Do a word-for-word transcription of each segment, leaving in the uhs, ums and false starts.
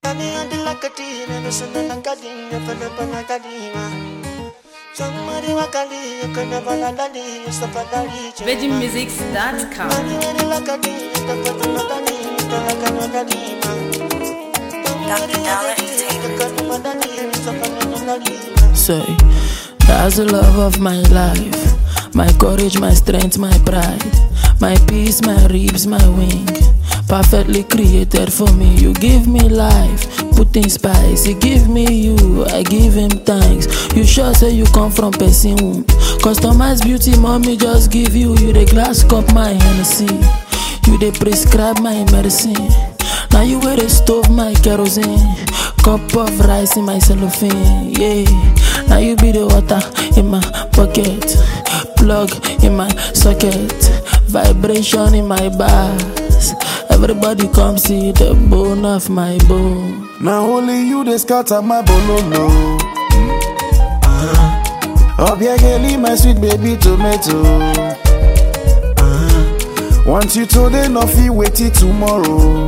Virgin Musics dot com. Say, that's the love of my life, my courage, my strength, my pride, my peace, my ribs, my wing, perfectly created for me. You give me life, putting spice, you give me you, I give him thanks. You sure say you come from person womb, customized beauty, mommy just give you. You the glass cup, my Hennessy, you the prescribe my medicine. Now you wear the stove, my kerosene, cup of rice in my cellophane, yeah. Now you be the water in my pocket, plug in my socket, vibration in my bass. Everybody come see the bone of my bone. Now only you they scatter my bololo. Uh-huh. Obiageli, my sweet baby tomato. Uh-huh. Want you today, no fee wait till tomorrow.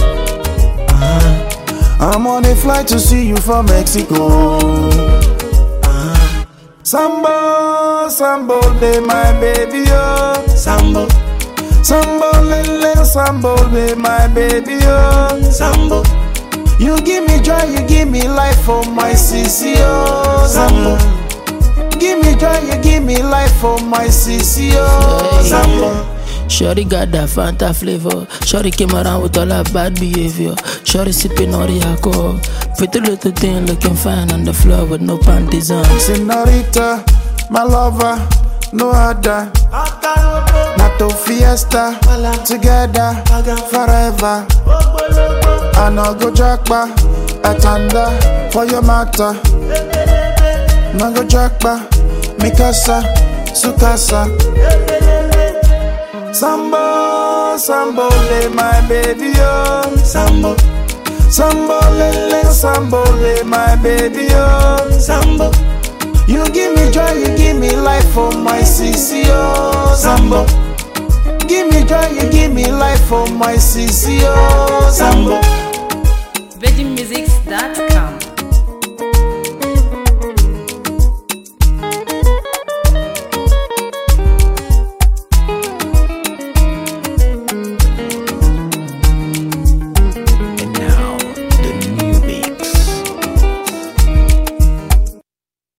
I'm on a flight to see you from Mexico. Uh, Sambo, Sambo, they my baby, oh. Sambo, Sambo, lele, Sambo, they my baby, oh. Sambo, you give me joy, you give me life for my sissy, oh. Sambo, give me joy, you give me life for my sissy, oh. Sambo. Shorty got that Fanta flavor. Shorty came around with all that bad behavior. Shorty sipping all the alcohol. Pretty little thing looking fine on the floor with no panties on. Senorita, my lover, no other. Nato fiesta, together, forever. I no go jackpa, atanda, for your matter. No go jackpa, mikasa, sukasa. Sambo, Sambo, le my baby, oh. Sambo, Sambo, lele, Sambo, le my baby, oh. Sambo, you give me joy, you give me life for my sissy, oh. Sambo, give me joy, you give me life for my sissy, oh. Sambo. Virgin Musics dot com.